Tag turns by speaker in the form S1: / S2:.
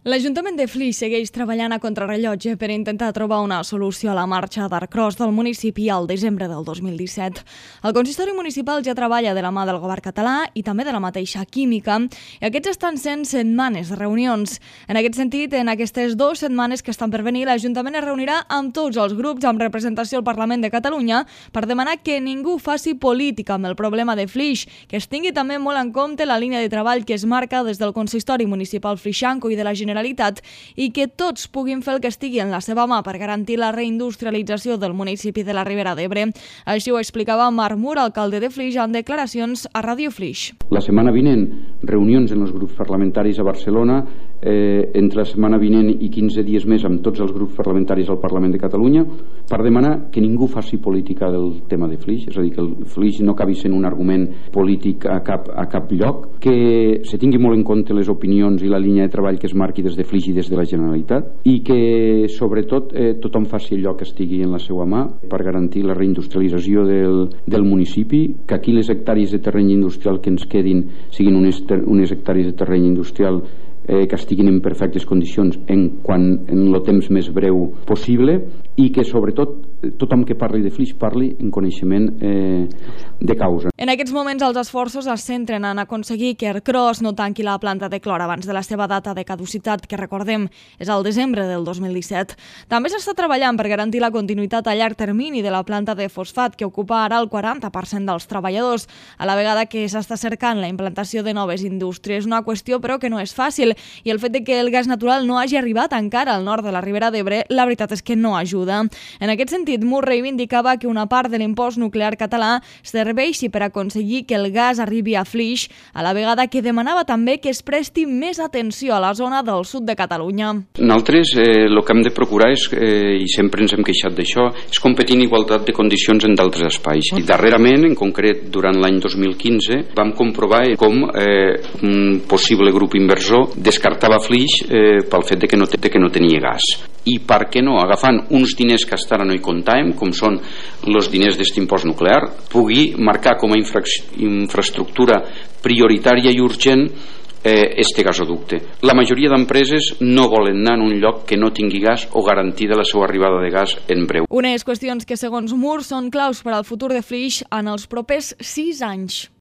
S1: L'Ajuntament de Flix segueix treballant a contrarrellotge per intentar trobar una solució a la marxa d'Arcros del municipi al desembre del 2017. El consistori municipal ja treballa de la mà del govern català i també de la mateixa química, i aquests estan sent setmanes de reunions. En aquest sentit, en aquestes 2 setmanes que estan per venir, l'Ajuntament es reunirà amb tots els grups amb representació al Parlament de Catalunya per demanar que ningú faci política amb el problema de Flix, que es tingui també molt en compte la línia de treball que es marca des del consistori municipal flixenco i de la Generalitat i que tots puguin fer el que estigui en la seva mà per garantir la reindustrialització del municipi de la Ribera d'Ebre. Així ho explicava Marc Mur, alcalde de Flix, en declaracions a Ràdio Flix.
S2: La setmana vinent, reunions en els grups parlamentaris a Barcelona, entre la setmana vinent i 15 dies més amb tots els grups parlamentaris al Parlament de Catalunya, per demanar que ningú faci política del tema de Flix, és a dir, que el Flix no acabi sent un argument polític a cap lloc, que se tingui molt en compte les opinions i la línia de treball que es marqui des de Flix i des de la Generalitat, i que sobretot tothom faci allò que estigui en la seva mà per garantir la reindustrialització del municipi, que aquí les hectàrees de terreny industrial que ens quedin siguin unes hectàrees de terreny industrial que estiguin en perfectes condicions en el temps més breu possible, i que sobretot tothom que parli de Flix parli en coneixement de causa.
S1: En aquests moments els esforços es centren en aconseguir que Arcros no tanqui la planta de clor abans de la seva data de caducitat, que recordem és al desembre del 2017. També s'està treballant per garantir la continuïtat a llarg termini de la planta de fosfat, que ocupa ara el 40% dels treballadors, a la vegada que s'està cercant la implantació de noves indústries. Una qüestió, però, que no és fàcil, i el fet de que el gas natural no hagi arribat encara al nord de la Ribera d'Ebre, la veritat és que no ajuda. En aquest sentit, Mur reivindicava que una part de l'impost nuclear català serveixi per aconseguir que el gas arribi a Flix, a la vegada que demanava també que es presti més atenció a la zona del sud de Catalunya.
S2: Nosaltres el que hem de procurar és, i sempre ens hem queixat d'això, és competir en igualtat de condicions en d'altres espais. I darrerament, en concret durant l'any 2015, vam comprovar com un possible grup inversor descartava Flix pel fet de que no tenia gas. I per què no, agafant uns diners que hasta ara no hi comptàvem, com són els diners d'aquest impost nuclear, pugui marcar com a infraestructura prioritària i urgent este gasoducte. La majoria d'empreses no volen anar en un lloc que no tingui gas o garantida la seva arribada de gas en breu.
S1: Unes qüestions que, segons Mur, són claus per al futur de Flix en els propers 6 anys.